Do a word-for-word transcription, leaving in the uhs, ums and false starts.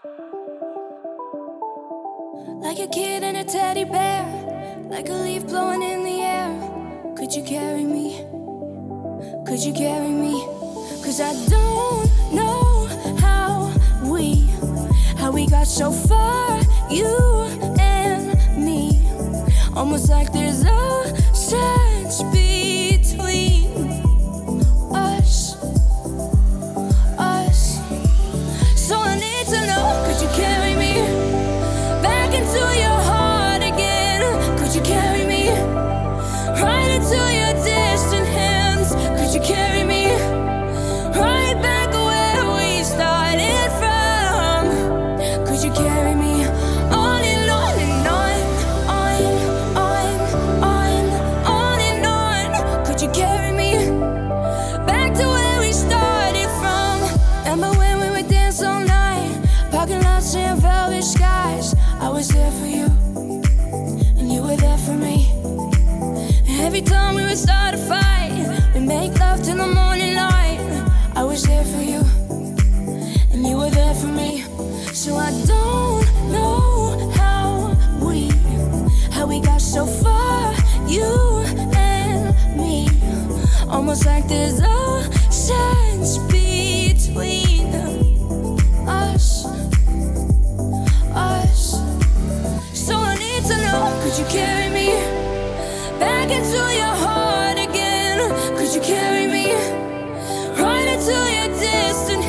Like a kid and a teddy bear, like a leaf blowing in the air. Could you carry me? Could you carry me? Cause I don't know how we, how we got so far, you and me. Almost like there's a sense between us, us. So I need to know, could you carry me back into your heart again? Could you carry me right into your distant hands? Could you carry me right back where we started from? Could you carry me on and on and on, on, on, on, on and on? Could you carry me back to where we started from? Remember when we would dance all night, parking lots and velvet skies? I was there for you, and you were there for me. And every time we would start a fight, we make love till the morning light. I was there for you, and you were there for me. So I don't know how we, how we got so far, you and me. Almost like there's a sense between us, us. So I need to know, could you carry me back into your heart again? Could you carry me right into your distant